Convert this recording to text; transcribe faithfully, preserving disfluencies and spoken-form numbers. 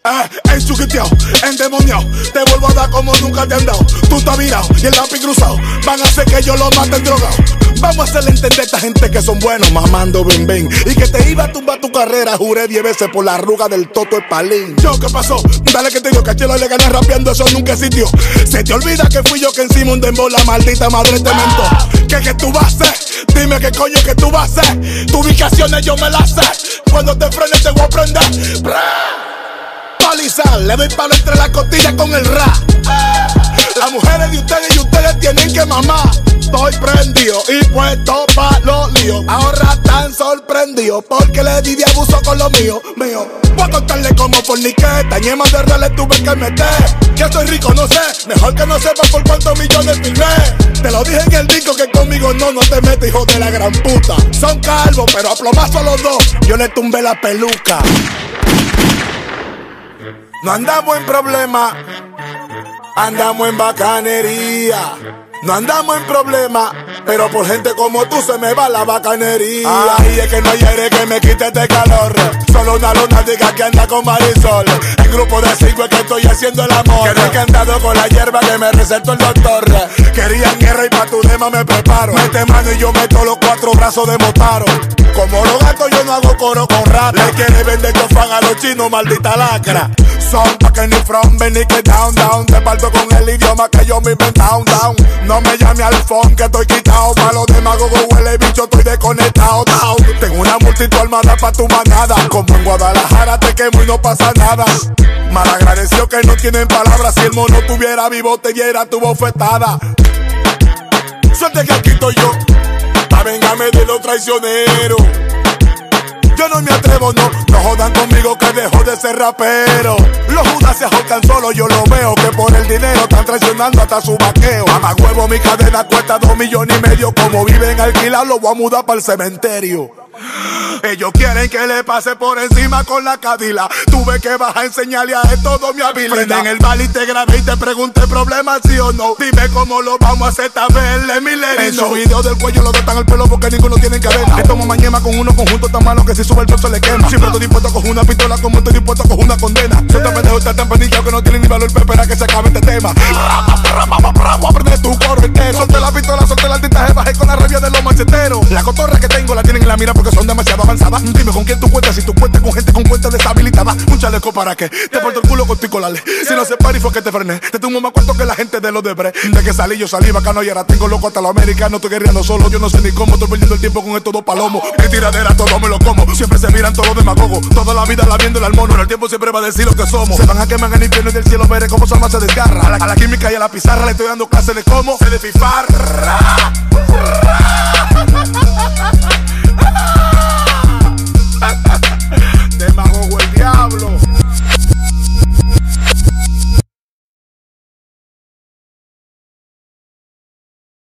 Eh, enchuquiteado, endemoniado, te vuelvo a dar como nunca te han dado. Tú estás virado y el lápiz cruzado, van a hacer que yo lo mate drogado. Vamos a hacerle entender a esta gente que son buenos mamando ven ven y que te iba a tumbar tu carrera, juré diez veces por la arruga del Toto Espalín. Yo, ¿qué pasó? Dale que te digo que a Chelo le gané rapeando, eso nunca existió. Se te olvida que fui yo que encima un dembow la maldita madre te mentó. ¿Qué que tú vas a hacer? Dime qué coño que tú vas a hacer. Tu ubicaciones yo me las sé. Cuando te frenes te voy a prender. Palizar, le doy palo entre las costillas con el rap. Las mujeres de ustedes y ustedes tienen que mamar. Estoy prendido y puesto pa' los líos. Ahora están sorprendidos porque le di de abuso con lo mío, mío. Voy a contarle como forniqueta, ñemas de reales tuve que meter. Que estoy rico, no sé, mejor que no sepa por cuántos millones filmé. Te lo dije en el disco que conmigo no, no te metes, hijo de la gran puta. Son calvos, pero a plomazo los dos, yo le tumbé la peluca. No andamos en problemas, andamos en bacanería. No andamos en problemas, pero por gente como tú se me va la bacanería. Ay, es que no hay aire que me quite este calor. Solo una luna diga que anda con Marisol. En grupo de cinco es que estoy haciendo el amor. Que no he cantado con la hierba que me recetó el doctor. Querían guerra y pa' tu dema me preparo. Mete mano y yo meto los cuatro brazos de Motaro. Como los gatos yo no hago coro con rap. Le quiere vender chofán a los chinos, maldita lacra. Son pa' que ni from, ven y que down, down. Te parto con el idioma que yo me inventé, down, down. No me llame al phone que estoy quitado. Pa' los demagogos huele bicho, estoy desconectado, down. Tengo una multitud armada pa' tu manada. Como en Guadalajara te quemo y no pasa nada. Malagradecido que no tienen palabras. Si el mono tuviera vivo te diera tu bofetada. Suerte que aquí estoy yo. Pa' vengame de los traicioneros. Yo no me atrevo, no, no jodan conmigo que dejo de ser rapero. Los judas se ahorcan solo, yo lo veo. Que por el dinero están traicionando hasta su vaqueo. Mamá huevo, mi cadena cuesta dos millones y medio. Como viven alquilados, lo voy a mudar para el cementerio. Ellos quieren que le pase por encima con la cadila. Tuve que bajar a enseñarle a esto todo mi habilidad. Prende en el bar y te grabé y te pregunté problemas sí o no. Dime cómo lo vamos a hacer esta vez, le milenio. En su video del cuello lo dotan el pelo porque ninguno tiene cadena. Le tomo mañema con uno conjunto tan malo que si sube el peso le quema. Siempre estoy dispuesto a coger una pistola como estoy dispuesto a coger una condena. Son tan pendejos, tan pendientes que no tienen ni valor, espera que se acabe este tema. Voy a aprender tu coro entero. Solte la pistola, solte la tintaje, bajé con la rabia de los macheteros. La cotorra que tengo la tienen en la mira porque son demasiado avanzadas. Dime con quién tú cuentas, si tú cuentas con gente con cuenta deshabilitada. Un chaleco para qué, te porto el culo con tu colales. Si no se para y fue que te frené, te tumbo más cuarto que la gente de los Debre. De que salí yo salí bacano y ahora tengo loco hasta los americanos. Estoy guerreando solo, yo no sé ni cómo. Estoy perdiendo el tiempo con estos dos palomos. En tiradera todo me lo como, siempre se miran todos los demagogos. Toda la vida la viendo al mono, pero el tiempo siempre va a decir lo que somos. Se van a quemar en el infierno y del cielo veré cómo Sama se desgarra. A la, a la química y a la pizarra le estoy dando clase de cómo se desfifarra.